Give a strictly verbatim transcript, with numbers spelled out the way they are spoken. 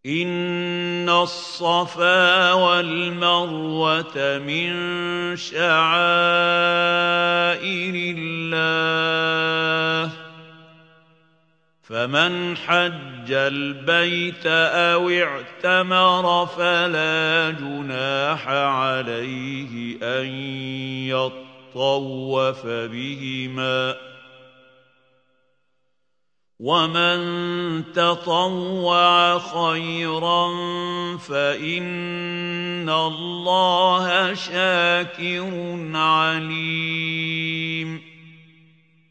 إن الصفا والمروة من شعائر الله فمن حج البيت أو اعتمر فلا جناح عليه أن يطوف بهما ومن تطوع خيرا فإن الله شاكر عليم